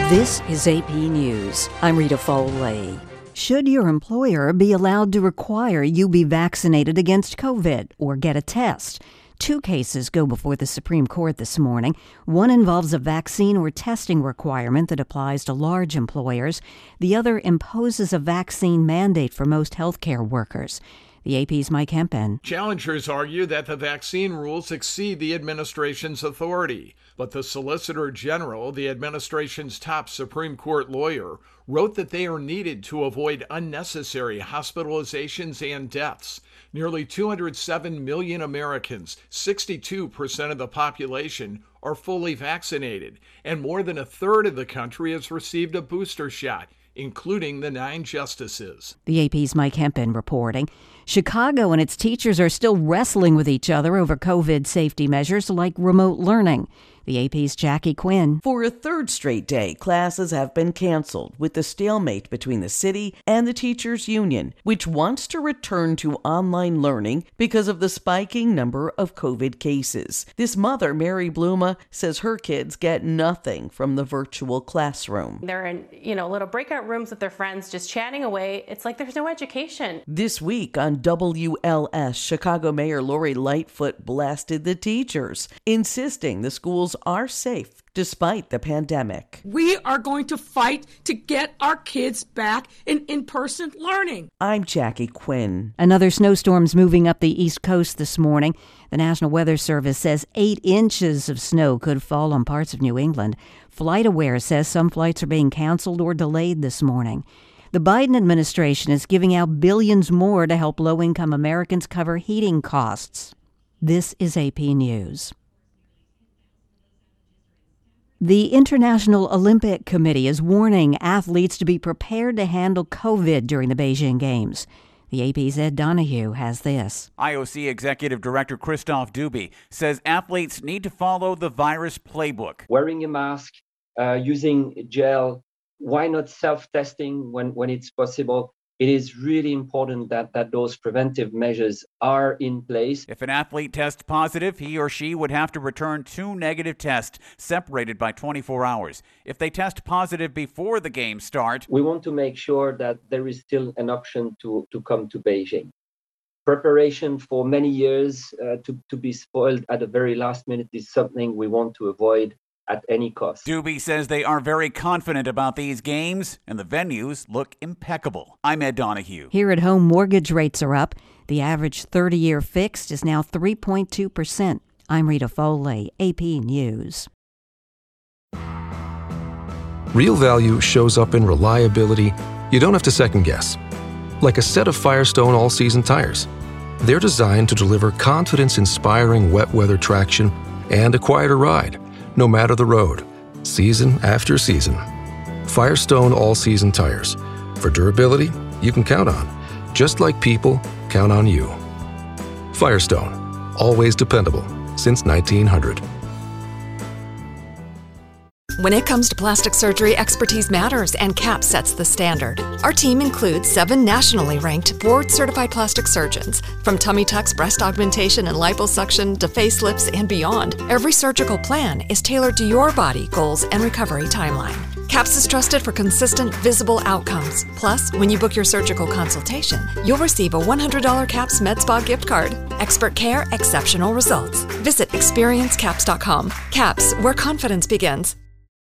This is AP News. I'm Rita Foley. Should your employer be allowed to require you be vaccinated against COVID or get a test? Two cases go before the Supreme Court this morning. One involves a vaccine or testing requirement that applies to large employers. The other imposes a vaccine mandate for most healthcare workers. The AP's Mike Hempen. Challengers argue that the vaccine rules exceed the administration's authority. But the Solicitor General, the administration's top Supreme Court lawyer, wrote that they are needed to avoid unnecessary hospitalizations and deaths. Nearly 207 million Americans, 62% of the population, are fully vaccinated, and more than a third of the country has received a booster shot, including the 9 justices. The AP's Mike Hempen reporting. Chicago and its teachers are still wrestling with each other over COVID safety measures like remote learning. The AP's Jackie Quinn. For a third straight day, classes have been canceled with the stalemate between the city and the teachers' union, which wants to return to online learning because of the spiking number of COVID cases. This mother, Mary Bluma, says her kids get nothing from the virtual classroom. They're in, little breakout rooms with their friends, just chatting away. It's like there's no education. This week on WLS, Chicago Mayor Lori Lightfoot blasted the teachers, insisting the schools are safe despite the pandemic. We are going to fight to get our kids back in-person learning. I'm Jackie Quinn. Another snowstorm's moving up the East Coast this morning. The National Weather Service says 8 inches of snow could fall on parts of New England. FlightAware says some flights are being canceled or delayed this morning. The Biden administration is giving out billions more to help low-income Americans cover heating costs. This is AP News. The International Olympic Committee is warning athletes to be prepared to handle COVID during the Beijing Games. The AP's Ed Donahue has this. IOC Executive Director Christophe Duby says athletes need to follow the virus playbook. Wearing a mask, using gel, why not self-testing when it's possible? It is really important that those preventive measures are in place. If an athlete tests positive, he or she would have to return 2 negative tests separated by 24 hours. If they test positive before the games start, we want to make sure that there is still an option to come to Beijing. Preparation for many years to be spoiled at the very last minute is something we want to avoid at any cost. Duby says they are very confident about these games, and the venues look impeccable. I'm Ed Donahue. Here at home, mortgage rates are up. The average 30-year fixed is now 3.2%. I'm Rita Foley, AP News. Real value shows up in reliability you don't have to second guess. Like a set of Firestone all-season tires. They're designed to deliver confidence-inspiring wet weather traction and a quieter ride, no matter the road, season after season. Firestone all-season tires. For durability you can count on, just like people count on you. Firestone, always dependable since 1900. When it comes to plastic surgery, expertise matters, and CAPS sets the standard. Our team includes 7 nationally ranked, board-certified plastic surgeons. From tummy tucks, breast augmentation, and liposuction to facelifts and beyond, every surgical plan is tailored to your body, goals, and recovery timeline. CAPS is trusted for consistent, visible outcomes. Plus, when you book your surgical consultation, you'll receive a $100 CAPS Med Spa gift card. Expert care, exceptional results. Visit experiencecaps.com. CAPS, where confidence begins.